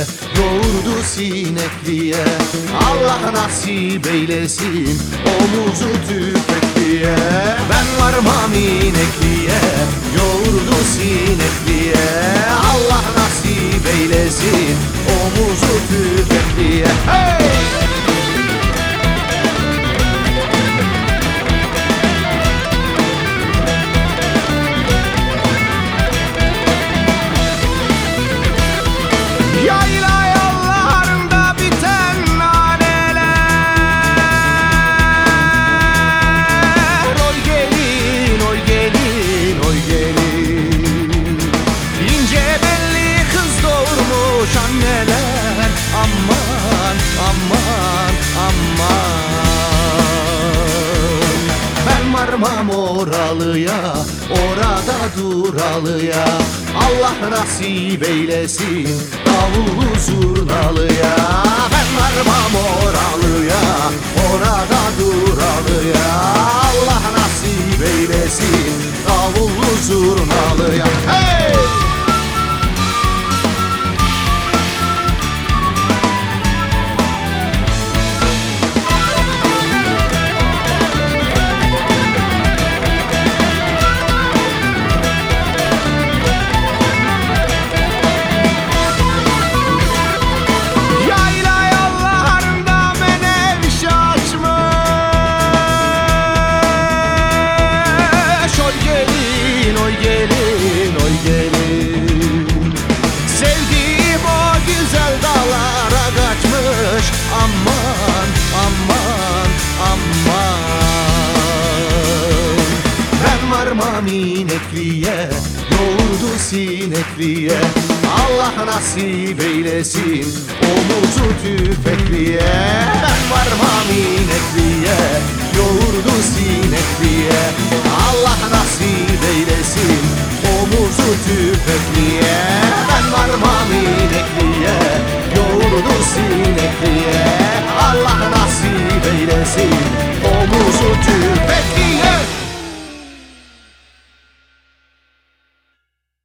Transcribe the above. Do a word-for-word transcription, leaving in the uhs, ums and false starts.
yoğurdu sinekliye. Allah nasip eylesin omuzu tüfekliye. Ben varmam inekliye, yoğurdu sinekliye. Allah nasip eylesin omuzu tüfekliye. Hey! Anneler aman aman aman. Ben varmam oralıya, orada duralıya. Allah nasip eylesin davullu zurnalıya. Ben varmam oralıya, orada duralıya. Allah nasip eylesin davullu zurnalıya. Hey! Aman aman aman. Ben varmam inekliye, yoğurdu sinekliye. Allah nasip eylesin omuzu tüfekliye. Ben varmam inekliye, yoğurdu sinekliye. Allah nasip eylesin omuzu tüfekliye. Ben varmam inekliye, yoğurdu sinekliye. Allah nasip eylesin omuzu tüfekliye.